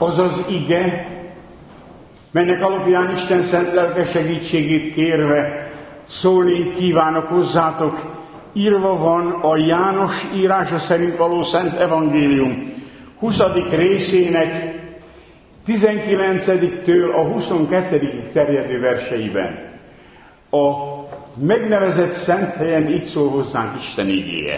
az az ige, melynek alapján Isten szent lelke segítségét kérve szólni kívánok hozzátok. Írva van a János írása szerint való Szent Evangélium 20. részének 19-től a 22. terjedő verseiben. A megnevezett szent helyen így szól hozzánk Isten igéje.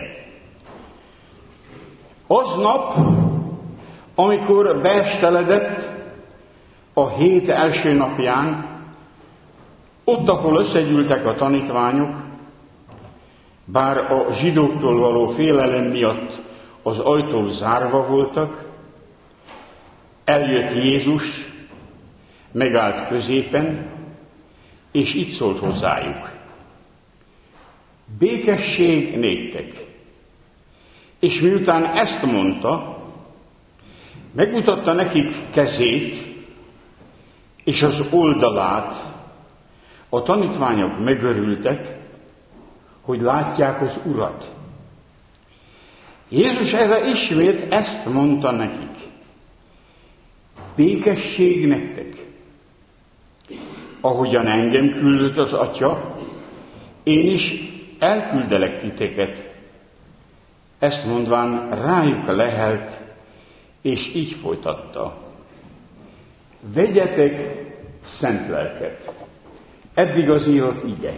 Aznap, amikor beesteledett a hét első napján, ott, ahol összegyűltek a tanítványok, bár a zsidóktól való félelem miatt az ajtók zárva voltak, eljött Jézus, megállt középen, és így szólt hozzájuk. Békesség néktek. És miután ezt mondta, megmutatta nekik kezét és az oldalát. A tanítványok megörültek, hogy látják az Urat. Jézus erre ismét ezt mondta nekik. Békesség nektek. Ahogyan engem küldött az Atya, én is elküldelek titeket. Ezt mondván rájuk lehelt, és így folytatta. Vegyetek szent lelket. Eddig az írott ige.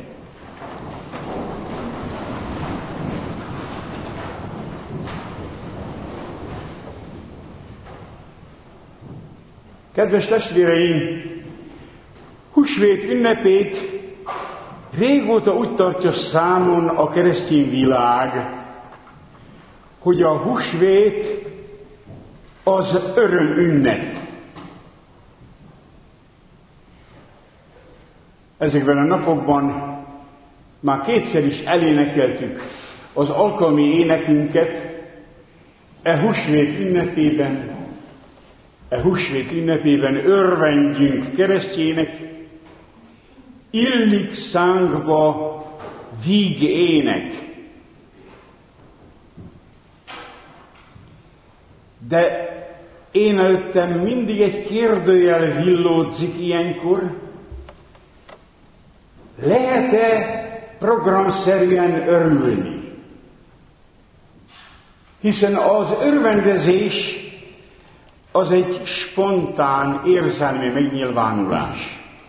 Kedves testvéreim, húsvét ünnepét régóta úgy tartja számon a keresztény világ, hogy a húsvét az öröm ünnep. Ezekben a napokban már kétszer is elénekeltük az alkalmi énekünket húsvét ünnepében örvendjünk keresztjének, illik szánkba víg ének. De én előttem mindig egy kérdőjel villódzik ilyenkor, lehet-e programszerűen örülni? Hiszen az örvendezés az egy spontán érzelmi megnyilvánulás.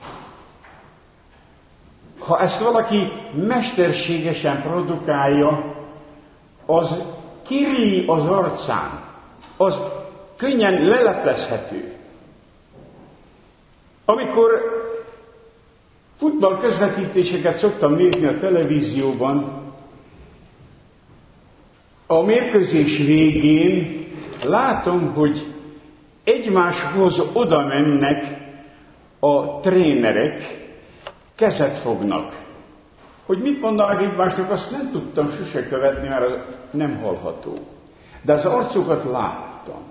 Ha ezt valaki mesterségesen produkálja, az kirij az arcán, az könnyen leleplezhető. Amikor futball közvetítéseket szoktam nézni a televízióban, a mérkőzés végén látom, hogy egymáshoz oda mennek a trénerek, kezet fognak. Hogy mit mondanak egymásnak, azt nem tudtam sose követni, mert az nem hallható. De az arcukat láttam.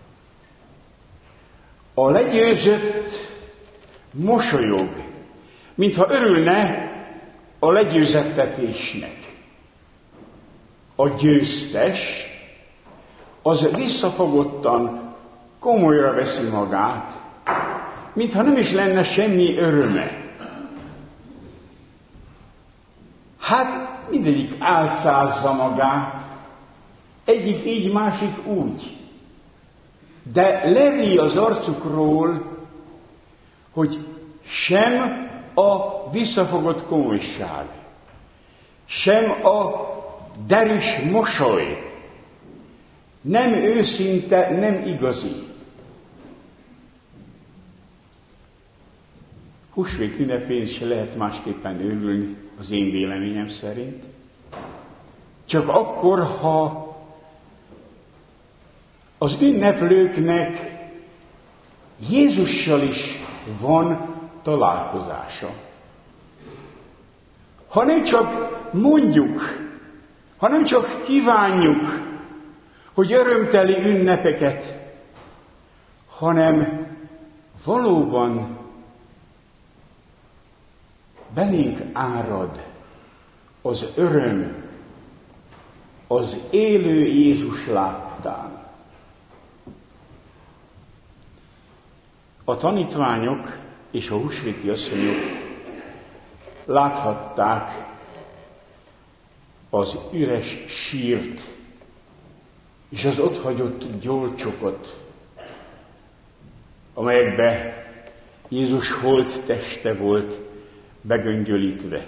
A legyőzött mosolyog, mintha örülne a legyőzettetésnek. A győztes az visszafogottan komolyra veszi magát, mintha nem is lenne semmi öröme. Hát mindegyik álcázza magát, egyik így, másik úgy. De levi az arcukról, hogy sem a visszafogott komolyság, sem a derűs mosoly nem őszinte, nem igazi. Húsvét ünnepén se lehet másképpen örülni, az én véleményem szerint. Csak akkor, ha az ünneplőknek Jézussal is van találkozása. Ha nem csak mondjuk, ha nem csak kívánjuk, hogy örömteli ünnepeket, hanem valóban belénk árad az öröm az élő Jézus láttán. A tanítványok és a húsvéti asszonyok láthatták az üres sírt és az otthagyott gyolcsokot, amelyekbe Jézus holt teste volt begöngyölítve.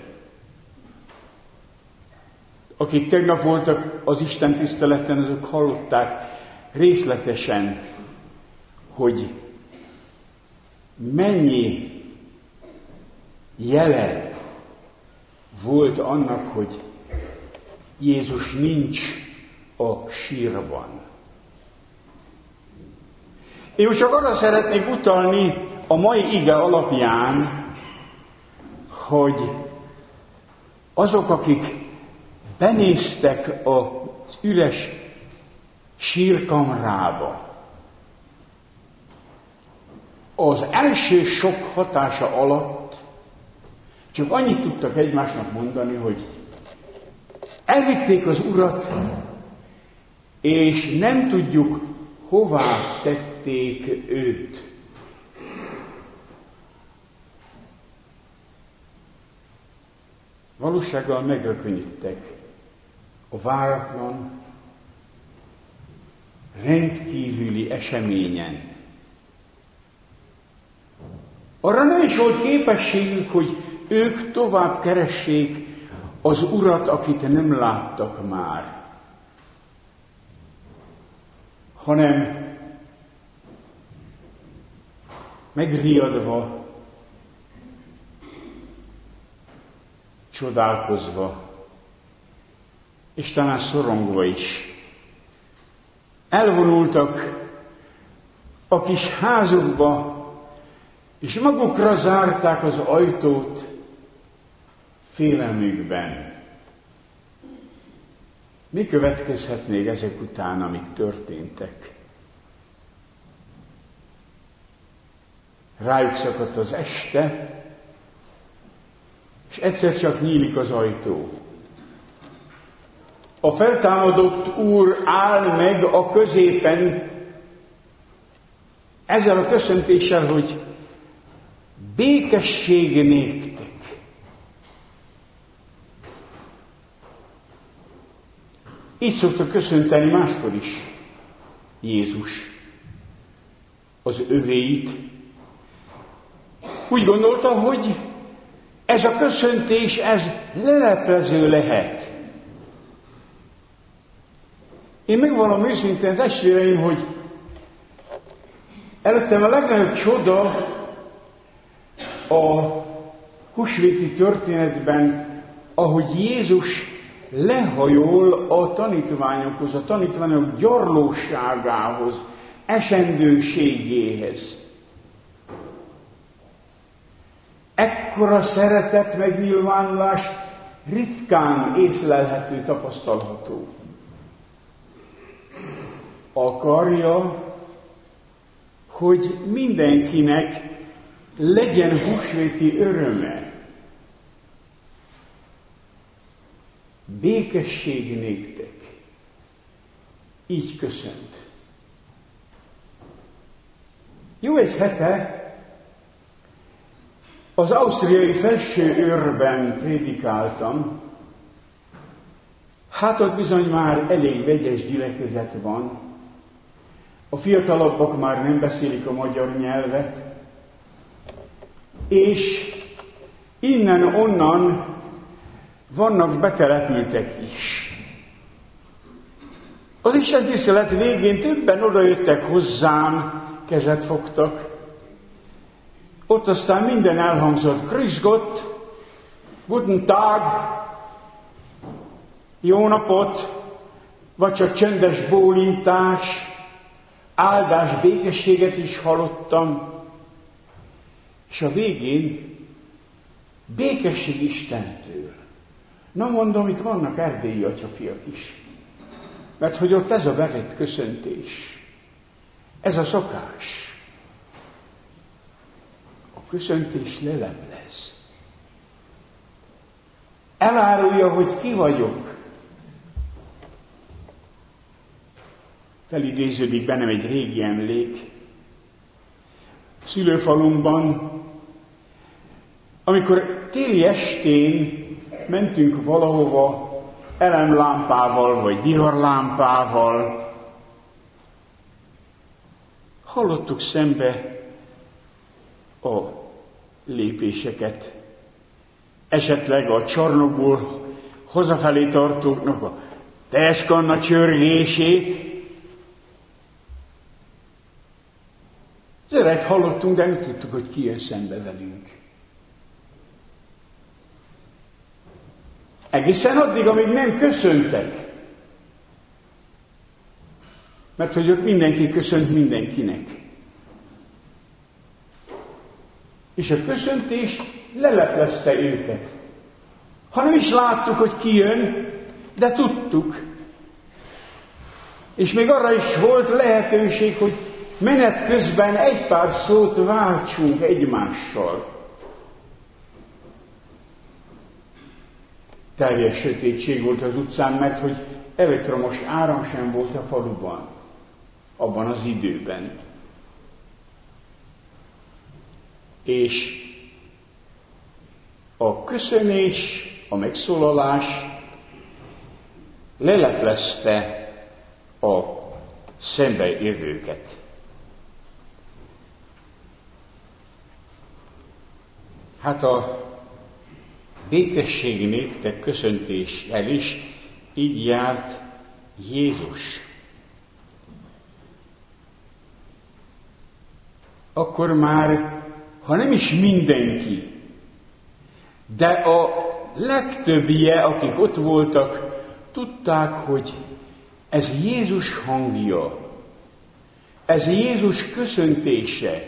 Akik tegnap voltak az Isten tiszteleten, azok hallották részletesen, hogy mennyi jele volt annak, hogy Jézus nincs a sírban. Én most csak arra szeretnék utalni a mai ige alapján, hogy azok, akik benéztek az üres sírkamrába, az első sok hatása alatt csak annyit tudtak egymásnak mondani, hogy elvitték az Urat, és nem tudjuk, hová tették őt. Valósággal megrökönyödtek a váratlan, rendkívüli eseményen. Arra nem is volt képességük, hogy ők tovább keressék az Urat, akit nem láttak már, hanem megriadva, csodálkozva, és talán szorongva is elvonultak a kis házukba, és magukra zárták az ajtót félelmükben. Mi következhet még ezek után, amik történtek? Rájuk szakadt az este, és egyszer csak nyílik az ajtó. A feltámadott Úr áll meg a középen, ezzel a köszöntéssel, hogy békesség néktek. Így szokta köszönteni máskor is Jézus az övéit. Úgy gondolta, hogy ez a köszöntés, ez leleplező lehet. Én megvallom őszintén, testvéreim, hogy előttem a legnagyobb csoda a húsvéti történetben, ahogy Jézus lehajol a tanítványokhoz, a tanítványok gyarlóságához, esendőségéhez. Ekkora szeretet megnyilvánulás ritkán észlelhető, tapasztalható. Akarja, hogy mindenkinek legyen húsvéti öröme. Békesség néktek. Így köszönt. Jó egy hete az ausztriai Felsőőrben prédikáltam. Hát ott bizony már elég vegyes gyülekezet van. A fiatalabbak már nem beszélik a magyar nyelvet, és innen-onnan vannak betelepültek is. Az istentisztelet végén többen odajöttek hozzám, kezet fogtak. Ott aztán minden elhangzott. Grüß Gott, guten Tag, jó napot, vagy csak csöndes bólintás, áldás, békességet is hallottam. És a végén békesség Istentől. Na mondom, itt vannak erdélyi atyafiak is. Mert hogy ott ez a bevett köszöntés, ez a szokás. A köszöntés leleplez. Elárulja, hogy ki vagyok. Felidéződik bennem egy régi emlék. szülőfalumban, amikor téli estén mentünk valahova elemlámpával vagy viharlámpával, hallottuk szembe a lépéseket, esetleg a csarnokból hazafelé tartóknak a teáskanna csörgését. Zöreg hallottunk, de nem tudtuk, hogy ki jön szembe velünk. Egészen addig, amíg nem köszöntek. Mert hogy ott mindenki köszönt mindenkinek. És a köszöntés leleplezte őket. Ha nem is láttuk, hogy ki jön, de tudtuk. És még arra is volt lehetőség, hogy menet közben egy pár szót váltsunk egymással. Teljes sötétség volt az utcán, mert hogy elektromos áram sem volt a faluban, abban az időben. És a köszönés, a megszólalás leleplezte a szembejövőket. Hát a békesség néktek köszöntéssel is így járt Jézus. Akkor már, ha nem is mindenki, de a legtöbbje, akik ott voltak, tudták, hogy ez Jézus hangja, ez Jézus köszöntése,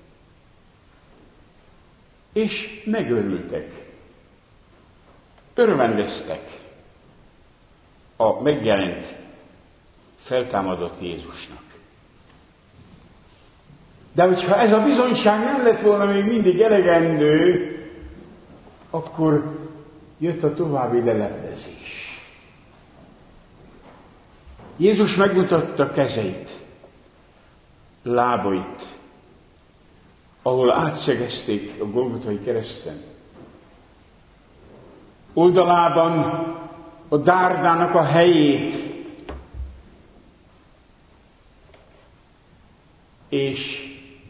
és megörültek, örvendeztek a megjelent, feltámadott Jézusnak. De hogyha ez a bizonyság nem lett volna még mindig elegendő, akkor jött a további leleplezés. Jézus megmutatta kezeit, lábait, ahol átszegezték a Golgotai kereszten. Oldalában a dárdának a helyét, és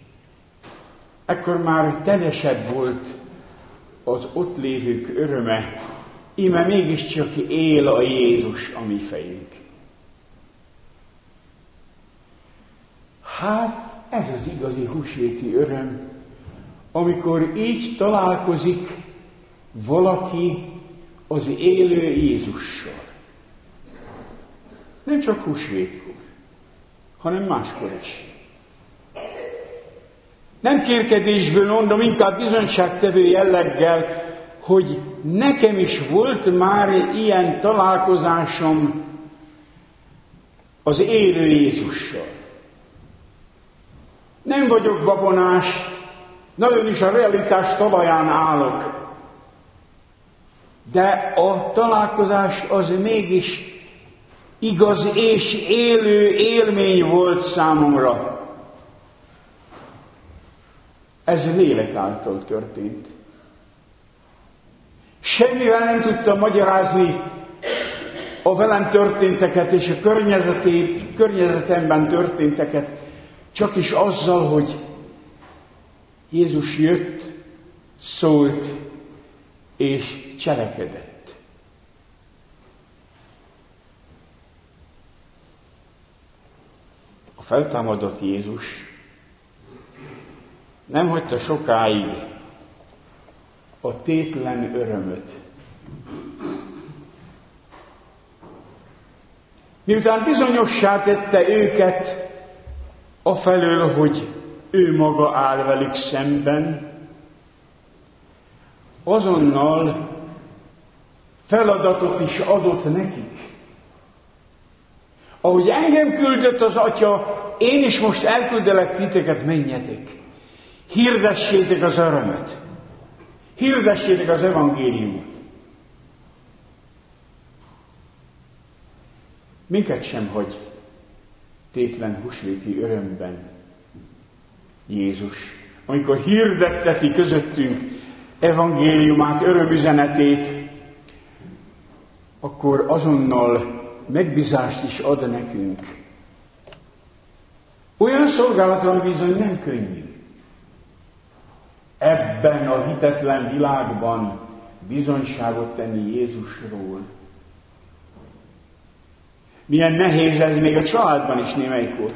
ekkor már teljesebb volt az ott lévők öröme, íme mégiscsak él a Jézus a mi fejünk. Hát ez az igazi húsvéti öröm, amikor így találkozik valaki az élő Jézussal. Nem csak húsvétkor, hanem máskor is. Nem kérkedésből mondom, inkább bizonyságtevő jelleggel, hogy nekem is volt már ilyen találkozásom az élő Jézussal. Nem vagyok babonás, nagyon is a realitás talaján állok. De a találkozás az mégis igaz és élő élmény volt számomra. Ez lélek által történt. Semmivel nem tudtam magyarázni a velem történteket és a környezetemben történteket, csak is azzal, hogy Jézus jött, szólt és cselekedett. A feltámadott Jézus nem hagyta sokáig a tétlen örömöt. Miután bizonyossá tette őket afelől, hogy ő maga áll velük szemben, azonnal feladatot is adott nekik. Ahogy engem küldött az Atya, én is most elküldelek titeket, menjetek. Hirdessétek az örömöt. Hirdessétek az evangéliumot. Minket sem hagy tétlen húsvéti örömben Jézus amikor hirdetteti közöttünk evangéliumát, örömüzenetét, akkor azonnal megbízást is ad nekünk. Olyan szolgálatra bizony nem könnyű. Ebben a hitetlen világban bizonyságot tenni Jézusról. Milyen nehéz ez még a családban is némelykor.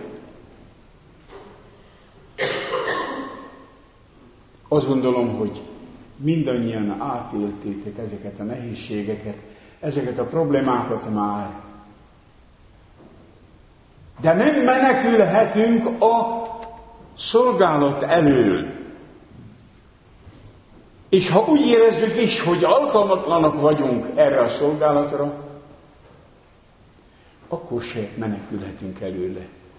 Azt gondolom, hogy mindannyian átéltétek ezeket a nehézségeket, ezeket a problémákat már. De nem menekülhetünk a szolgálat elől. És ha úgy érezzük is, hogy alkalmatlanak vagyunk erre a szolgálatra, akkor se menekülhetünk előle.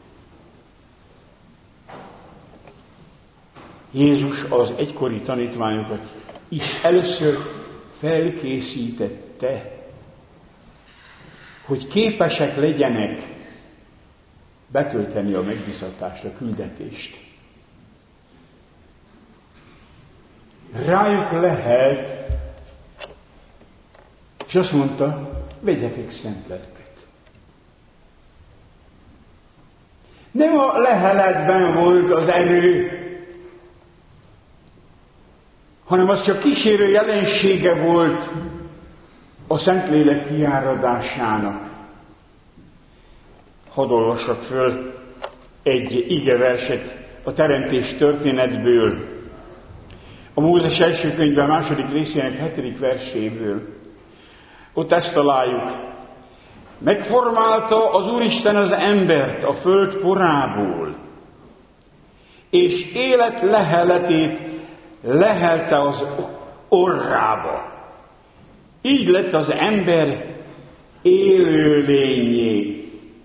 Jézus az egykori tanítványokat is először felkészítette, hogy képesek legyenek betölteni a megbízatást, a küldetést. Rájuk lehet, és azt mondta, vegyetek szent lelket. Nem a leheletben volt az erő, hanem az csak kísérő jelensége volt a Szentlélek kiáradásának. Hadd olvassak föl egy igeverset a teremtés történetből, a Mózes első könyve második részének 7. verséből. Ott ezt találjuk. Megformálta az Úristen az embert a föld porából, és élet leheletét lehelte az orrába. Így lett az ember élőlényé.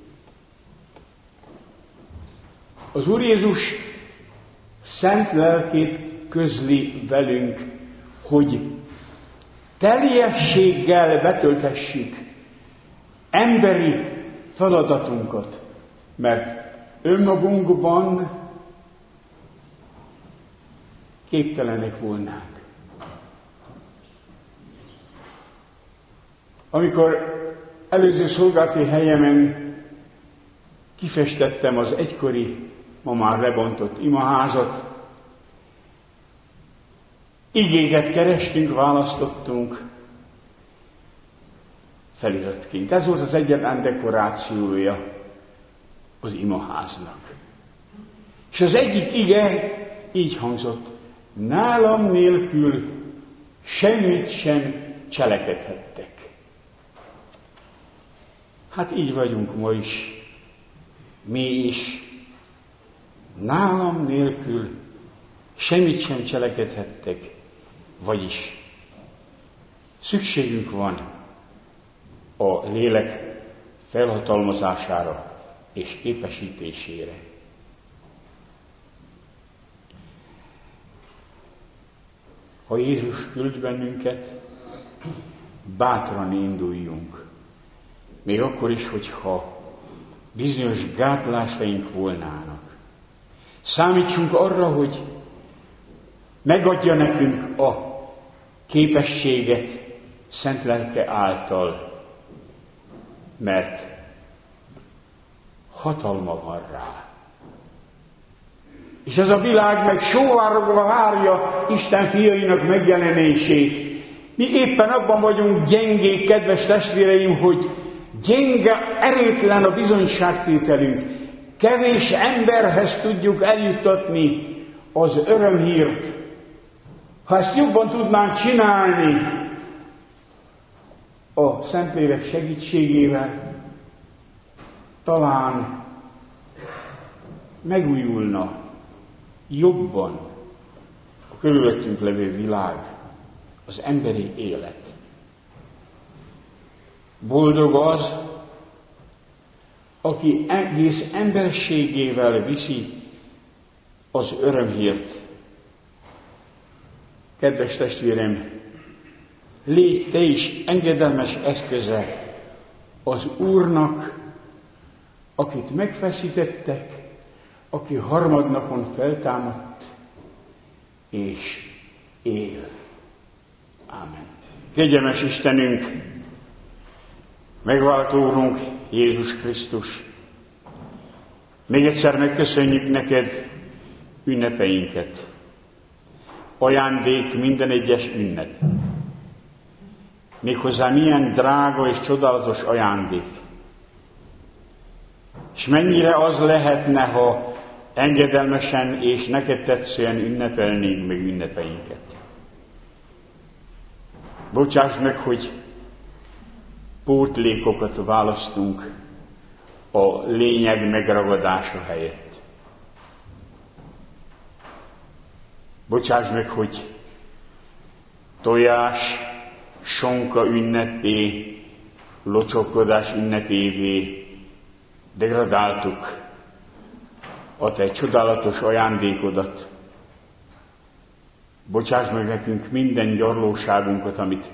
Az Úr Jézus szent lelkét közli velünk, hogy teljességgel betöltessük emberi feladatunkat, mert önmagunkban képtelenek volnánk. Amikor előző szolgálati helyemen kifestettem az egykori, ma már lebontott imaházat, igéket kerestünk, választottunk feliratként. Ez volt az egyetlen dekorációja az imaháznak. És az egyik ige így hangzott: nálam nélkül semmit sem cselekedhettek. Hát így vagyunk ma is, mi is. Nálam nélkül semmit sem cselekedhettek, vagyis szükségünk van a lélek felhatalmazására és képesítésére. Ha Jézus küld bennünket, bátran induljunk. Még akkor is, hogyha bizonyos gátlásaink volnának. Számítsunk arra, hogy megadja nekünk a képességet szent lelke által, mert hatalma van rá. És ez a világ meg sóvárogva várja Isten fiainak megjelenését. Mi éppen abban vagyunk gyengék, kedves testvéreim, hogy gyenge, erétlen a bizonyságtételünk. Kevés emberhez tudjuk eljuttatni az örömhírt. Ha ezt jobban tudnánk csinálni a Szentlélek segítségével, talán megújulna jobban a körülöttünk levő világ, az emberi élet. Boldog az, aki egész emberségével viszi az örömhírt. Kedves testvérem, légy te is engedelmes eszköze az Úrnak, akit megfeszítettek, aki harmadnapon feltámadt, és él. Ámen. Kegyelmes Istenünk, megváltó Úrunk Jézus Krisztus, még egyszer megköszönjük neked ünnepeinket. Ajándék minden egyes ünnep. Méghozzá milyen drága és csodálatos ajándék. És mennyire az lehetne, ha engedelmesen és neked tetszően ünnepelnénk meg ünnepeinket. Bocsáss meg, hogy pótlékokat választunk a lényeg megragadása helyett. Bocsáss meg, hogy tojás, sonka ünnepé, locsolkodás ünnepévé degradáltuk a te csodálatos ajándékodat. Bocsáss meg nekünk minden gyarlóságunkat, amit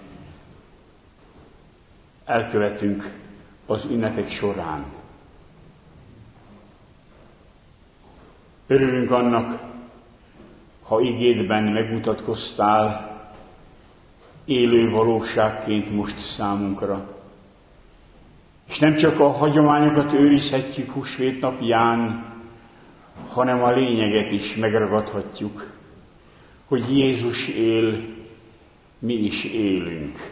elkövetünk az ünnepek során. Örülünk annak, ha igédben megmutatkoztál élő valóságként most számunkra. És nem csak a hagyományokat őrizhetjük húsvét napján, hanem a lényeget is megragadhatjuk, hogy Jézus él, mi is élünk.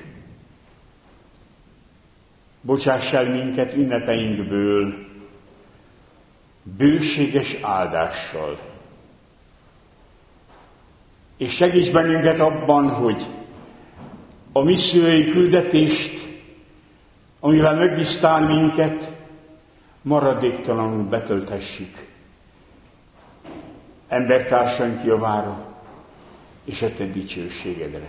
Bocsáss el minket ünnepeinkből bőséges áldással, és segíts bennünket abban, hogy a missziói küldetést, amivel megbíztál minket, maradéktalanul betölthessük embertársaink javára és a te dicsőségedre.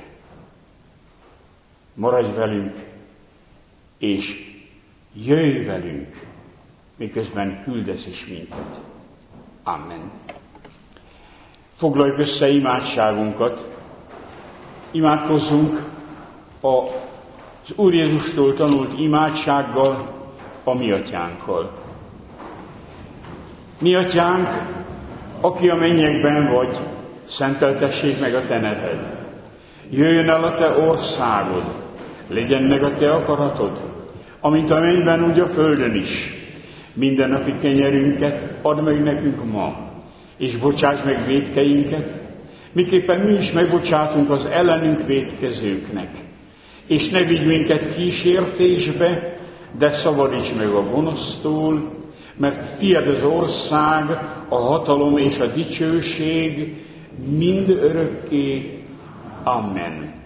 Maradj velünk, és jöjj velünk, miközben küldesz is minket. Amen. Foglaljuk össze imádságunkat, imádkozzunk az Úr Jézustól tanult imádsággal, a mi atyánkkal. Mi atyánk, aki a mennyekben vagy, szenteltessék meg a te neved. Jöjjön el a te országod, legyen meg a te akaratod, amint a mennyben, úgy a földön is. Mindennapi kenyerünket add meg nekünk ma, és bocsáss meg vétkeinket, miképpen mi is megbocsátunk az ellenünk vétkezőknek. És ne vigy minket kísértésbe, de szabadíts meg a gonosztól, mert tied az ország, a hatalom és a dicsőség mind örökké. Amen.